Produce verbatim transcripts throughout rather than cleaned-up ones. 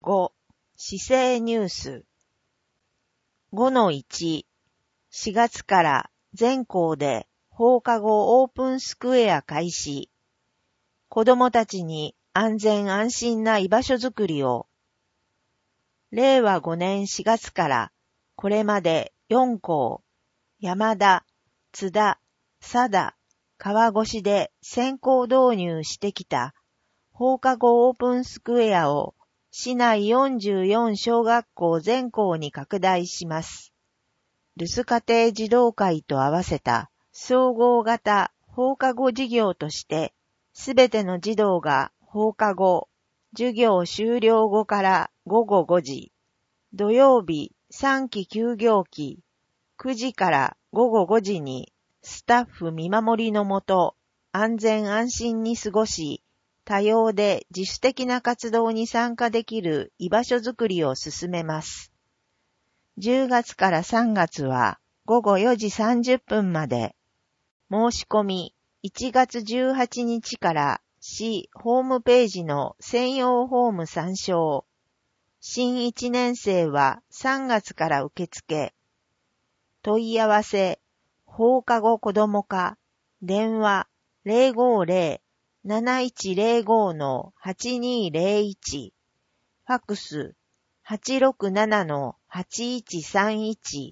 ご、市政ニュース。ごのいち、しがつから全校で放課後オープンスクエア開始。子どもたちに安全安心な居場所づくりを。れいわごねんしがつからこれまでよん校、山田、津田、佐田、川越で先行導入してきた放課後オープンスクエアを市内よんじゅうよん小学校全校に拡大します。留守家庭児童会と合わせた総合型放課後事業として、すべての児童が放課後、授業終了後からごごごじ、土曜日さんき休業期、くじからごごごじにスタッフ見守りのもと、安全安心に過ごし、多様で自主的な活動に参加できる居場所づくりを進めます。じゅうがつからさんがつはごごよじさんじゅっぷんまで。申し込みいちがつじゅうはちにちから市ホームページの専用フォーム参照。新いちねん生はさんがつから受付。問い合わせ、放課後子ども課、電話 ゼロごゼロ なないちゼロご のはちにゼロいち、ファックス はちろくなな のはちいちさんいち。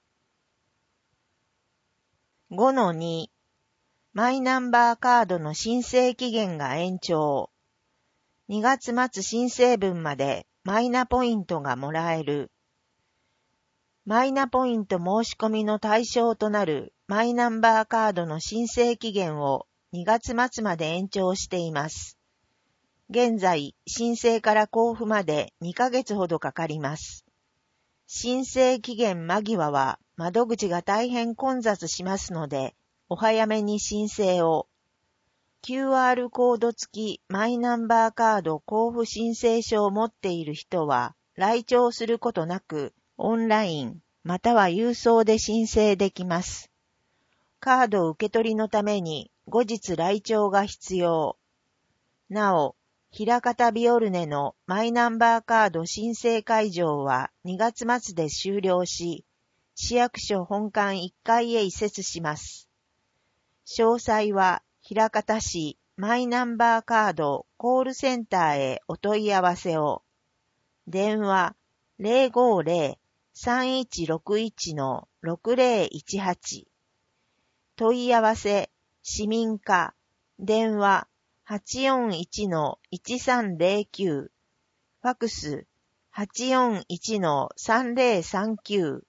ごのに、マイナンバーカードの申請期限が延長。にがつ末申請分までマイナポイントがもらえる。マイナポイント申し込みの対象となるマイナンバーカードの申請期限をにがつ末まで延長しています。現在、申請から交付までにかげつほどかかります。申請期限間際は窓口が大変混雑しますので、お早めに申請を。キューアール コード付きマイナンバーカード交付申請書を持っている人は、来庁することなく、オンラインまたは郵送で申請できます。カード受け取りのために後日来庁が必要。なお、枚方ビオルネのマイナンバーカード申請会場はにがつ末で終了し、市役所本館いっかいへ移設します。詳細は枚方市マイナンバーカードコールセンターへお問い合わせを。電話 ゼロごゼロ さんいちろくいち のろくゼロいちはち。問い合わせ市民課電話 はちよんいちのいちさんゼロきゅう。ファックス はちよんいちのさんゼロさんきゅう。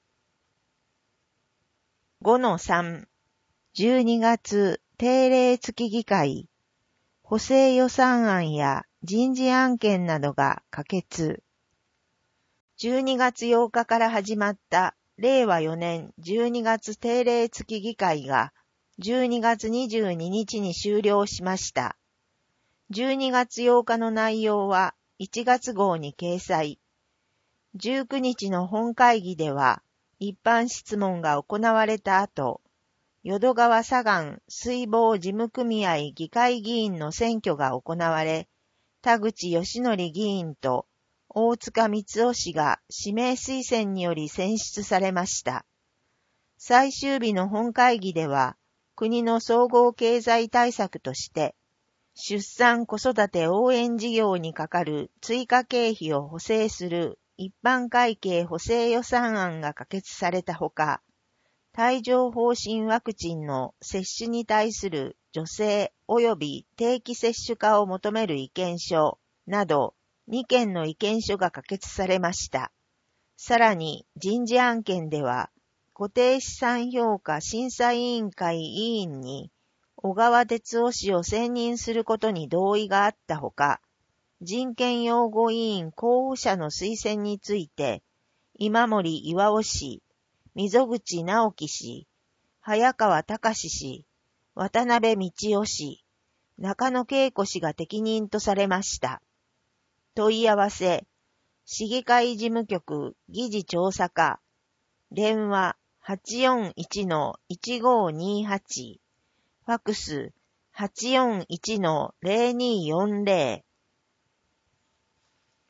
ごのさん、じゅうにがつ定例月議会、補正予算案や人事案件などが可決。じゅうにがつようかから始まったれいわよねんじゅうにがつ定例月議会がじゅうにがつにじゅうににちに終了しました。じゅうにがつようかの内容はいちがつ号に掲載。じゅうくにちの本会議では一般質問が行われた後、淀川左岸水防事務組合議会議員の選挙が行われ、田口義則議員と大塚光雄氏が指名推薦により選出されました。最終日の本会議では、国の総合経済対策として、出産子育て応援事業にかかる追加経費を補正する一般会計補正予算案が可決されたほか、帯状疱疹ワクチンの接種に対する助成及び定期接種化を求める意見書などにけんの意見書が可決されました。さらに人事案件では、固定資産評価審査委員会委員に小川哲夫氏を選任することに同意があったほか、人権擁護委員候補者の推薦について、今森巌氏、溝口直樹氏、早川隆氏、渡辺道夫氏、中野恵子氏が適任とされました。問い合わせ、市議会事務局議事調査課、電話 はちよんいちのいちごにはち、ファックス はちよんいちのゼロによんゼロ。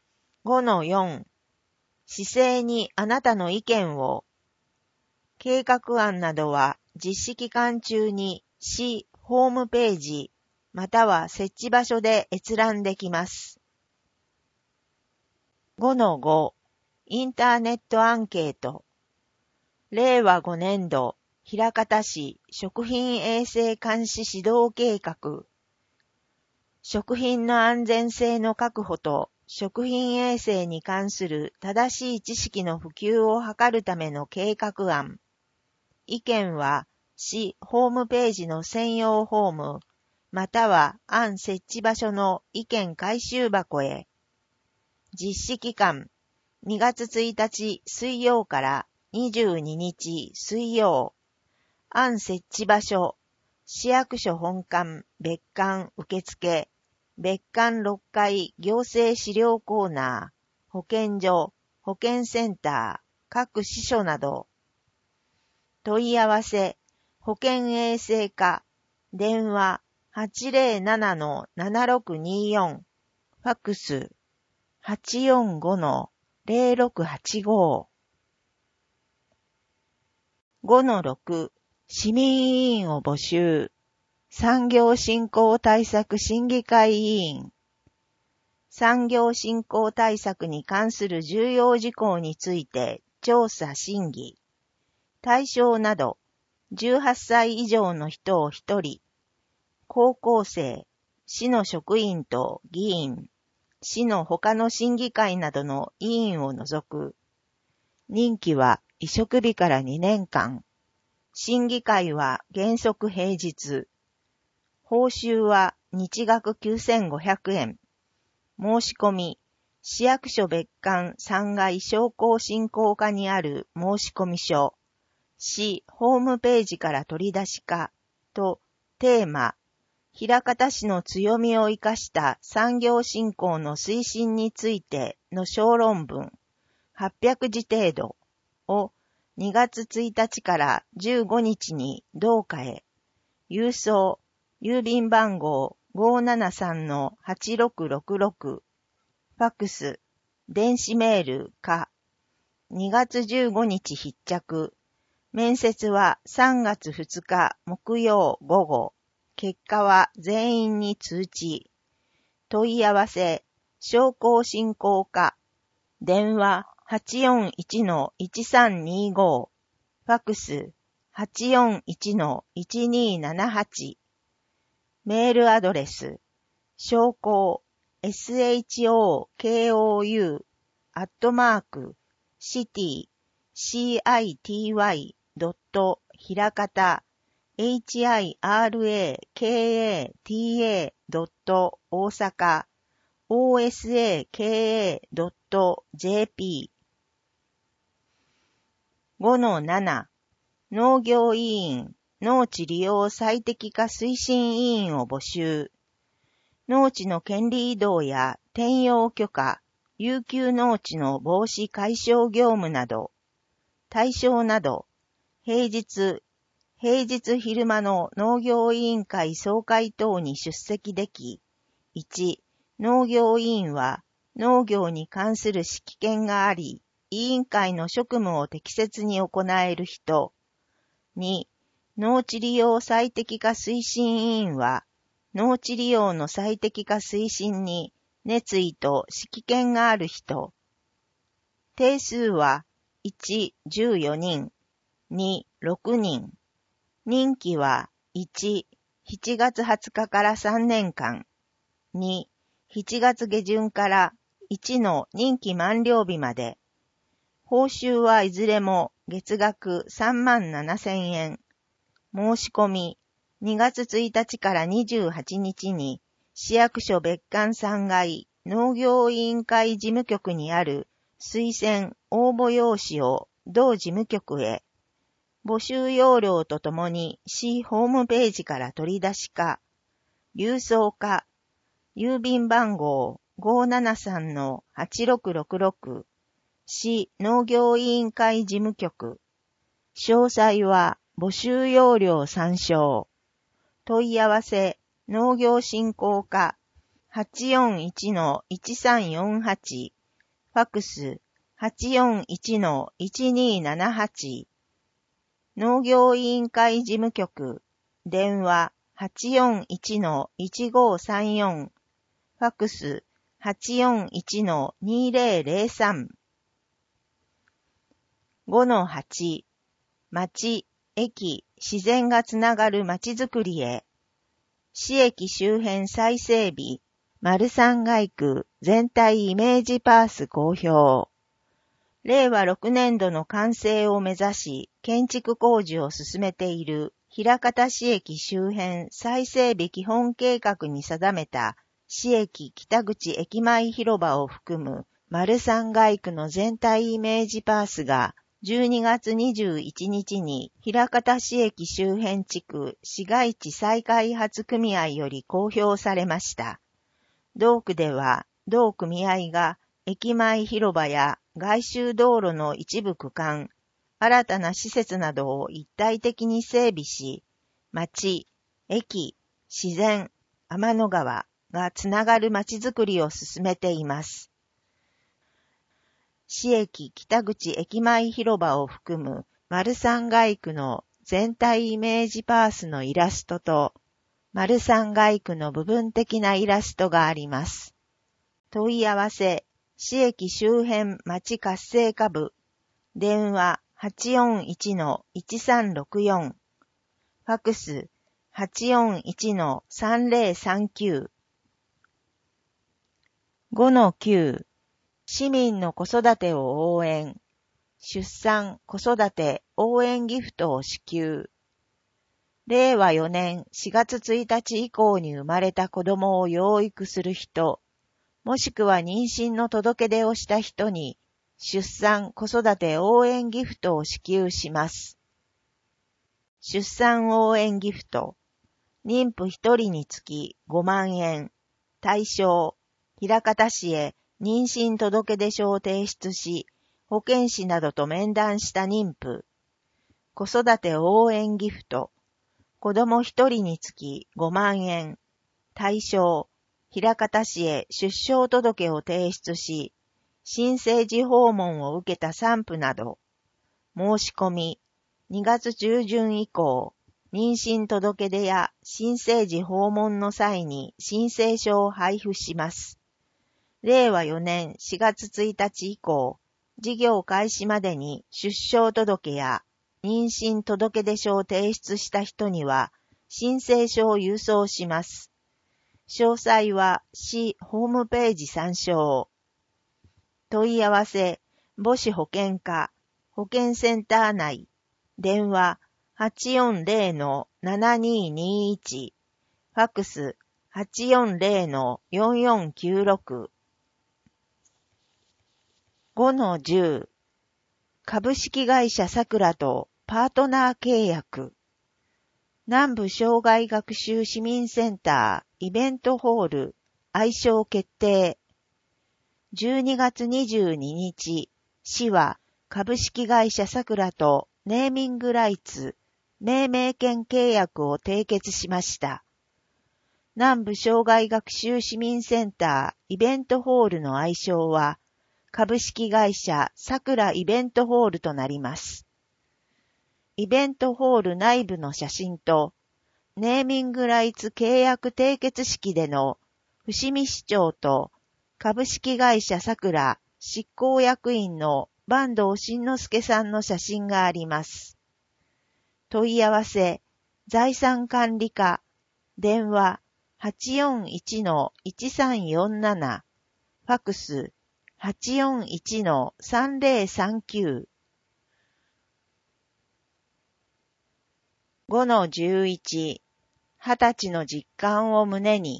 ごのよん、市政にあなたの意見を。計画案などは実施期間中に市ホームページまたは設置場所で閲覧できます。ごのご、インターネットアンケート。れいわごねんど、枚方市食品衛生監視指導計画。食品の安全性の確保と食品衛生に関する正しい知識の普及を図るための計画案。意見は市ホームページの専用フォーム、または案設置場所の意見回収箱へ。実施期間、にがつついたち水曜からにじゅうににち水曜。案設置場所、市役所本館別館受付、別館ろっかい行政資料コーナー、保健所、保健センター、各支所など。問い合わせ、保健衛生課、電話 はちぜろななのななろくによん、ファックス はちよんごのぜろろくはちご。ごのろく、市民委員を募集。産業振興対策審議会委員。産業振興対策に関する重要事項について調査審議。対象など、じゅうはっさい以上の人をひとり、高校生、市の職員と議員、市の他の審議会などの委員を除く。任期は委嘱日からにねんかん。審議会は原則平日。報酬は日額きゅうせんごひゃくえん。申し込み、市役所別館さんがい商工振興課にある申込書。市ホームページから取り出しかとテーマ、枚方市の強みを生かした産業振興の推進についての小論文はっぴゃくじ程度をにがつついたちからじゅうごにちに同課へ、郵送、郵便番号 ごーななさんのはちろくろくろく、ファックス、電子メールか、にがつじゅうごにち必着、面接はさんがつふつか木曜午後。結果は全員に通知。問い合わせ、商工振興課。電話 はちよんいちのいちさんにご。ファックス はちよんいちのいちにななはち。メールアドレス、商工 ショコ アットマーク シティ シティ ドット ひらかた エイチアイアールエーケーエーティーエー ドット 大阪 オーエスエーケーエー ドット ジェーピー。ごのなな、農業委員、農地利用最適化推進委員を募集。農地の権利移動や転用許可、遊休農地の防止解消業務など、対象など、平日、平日昼間の農業委員会総会等に出席でき、いち、農業委員は農業に関する指揮権があり、委員会の職務を適切に行える人。に、農地利用最適化推進委員は、農地利用の最適化推進に熱意と指揮権がある人。定数は、いち、じゅうよにん、に、ろくにん。任期は、いち、しちがつはつかからさんねんかん。に、しちがつげじゅんからいちの任期満了日まで。報酬はいずれも月額さんまんななせんえん。申し込み、にがつついたちからにじゅうはちにちに市役所別館さんがい農業委員会事務局にある推薦応募用紙を同事務局へ。募集要領とともに市ホームページから取り出しか、郵送か、郵便番号 ごーななさんのはちろくろくろく、市農業委員会事務局。詳細は募集要領参照。問い合わせ、農業振興課 はちよんいちのいちさんよんはちファクス はちよんいちのいちにーななはち、農業委員会事務局、電話 はちよんいちのいちごーさんよん、ファクス はちよんいちのにーぜろぜろさん。ごのはち、町、駅、自然がつながる町づくりへ。市駅周辺再整備、丸三街区全体イメージパース公表。れいわろくねんどの完成を目指し、建築工事を進めている枚方市駅周辺再整備基本計画に定めた市駅北口駅前広場を含む丸三街区の全体イメージパースがじゅうにがつにじゅういちにちに枚方市駅周辺地区市街地再開発組合より公表されました。同区では、同組合が駅前広場や外周道路の一部区間、新たな施設などを一体的に整備し、町、駅、自然、天の川がつながる町づくりを進めています。市駅北口駅前広場を含む丸三街区の全体イメージパースのイラストと、丸三街区の部分的なイラストがあります。問い合わせ、市駅周辺町活性化部、電話 はちよんいちのいちさんろくよん、ファクス はちよんいちのさんぜろさんきゅう。ごのきゅう、市民の子育てを応援、出産・子育て応援ギフトを支給。れいわよねんしがつついたち以降に生まれた子供を養育する人、もしくは妊娠の届け出をした人に、出産・子育て応援ギフトを支給します。出産応援ギフト、妊婦ひとりにつきごまんえん、対象、枚方市へ妊娠届出書を提出し、保健師などと面談した妊婦。子育て応援ギフト。子供ひとりにつきごまんえん。対象。枚方市へ出生届を提出し、新生児訪問を受けた産婦など。申し込み。にがつじゅうじゅん以降、妊娠届出や新生児訪問の際に申請書を配布します。れいわよねんしがつついたち以降、事業開始までに出生届や妊娠届出書を提出した人には申請書を郵送します。詳細は市ホームページ参照。問い合わせ、母子保健課、保健センター内、電話 はちよんぜろのななにーにーいち、ファックス はちよんぜろのよんよんきゅうろく。ごのじゅう、株式会社さくらとパートナー契約。南部障害学習市民センターイベントホール愛称決定。じゅうにがつにじゅうににち、市は株式会社さくらとネーミングライツ、命名権契約を締結しました。南部障害学習市民センターイベントホールの愛称は、株式会社さくらイベントホールとなります。イベントホール内部の写真と、ネーミングライツ契約締結式での伏見市長と株式会社さくら執行役員の坂東慎之介さんの写真があります。問い合わせ、財産管理課、電話 はちよんいちのいちさんよんなな、ファクス はちよんいちのさんぜろさんきゅう。ごのじゅういち、はたちの実感を胸に。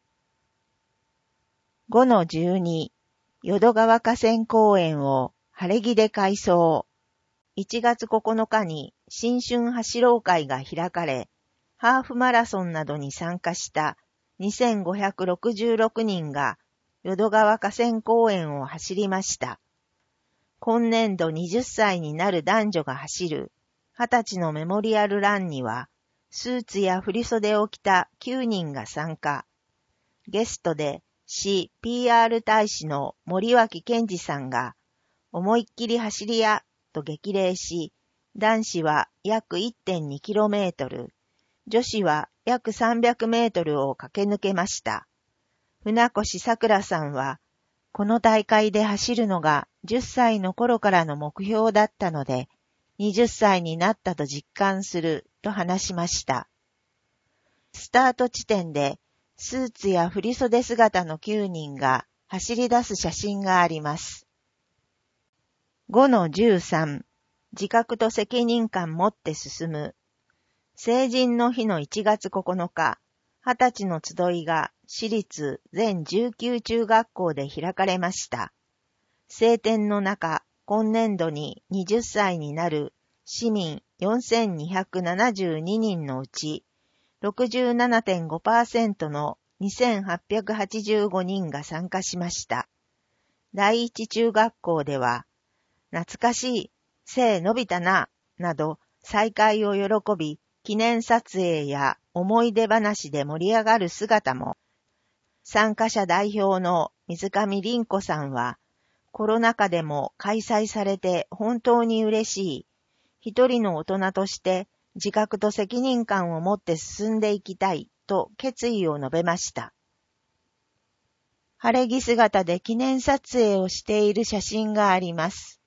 ごのじゅうに、淀川河川公園を晴れ着で改装。いちがつここのかに新春走ろう会が開かれ、ハーフマラソンなどに参加したにせんごひゃくろくじゅうろくにんが淀川河川公園を走りました。今年度はたちになる男女が走るはたちのメモリアルランには、スーツや振袖を着たきゅうにんが参加。ゲストで市 ピーアール 大使の森脇健二さんが、思いっきり走りや、と激励し、男子は約 いってんにキロメートル、女子は約さんびゃくメートルを駆け抜けました。船越さくらさんは、この大会で走るのがじゅっさいの頃からの目標だったので、はたちになったと実感すると話しました。スタート地点でスーツや振袖姿のきゅうにんが走り出す写真があります。ごのじゅうさん、自覚と責任感持って進む。成人の日のいちがつここのか、はたちの集いが私立全じゅうきゅう中学校で開かれました。晴天の中、今年度にはたちになる市民よんせんにひゃくななじゅうににんのうち、ろくじゅうななてんごパーセント のにせんはっぴゃくはちじゅうごにんが参加しました。第一中学校では、懐かしい、背伸びたな、など再会を喜び、記念撮影や思い出話で盛り上がる姿も、参加者代表の水上凛子さんは、コロナ禍でも開催されて本当に嬉しい。一人の大人として自覚と責任感を持って進んでいきたいと決意を述べました。晴れ着姿で記念撮影をしている写真があります。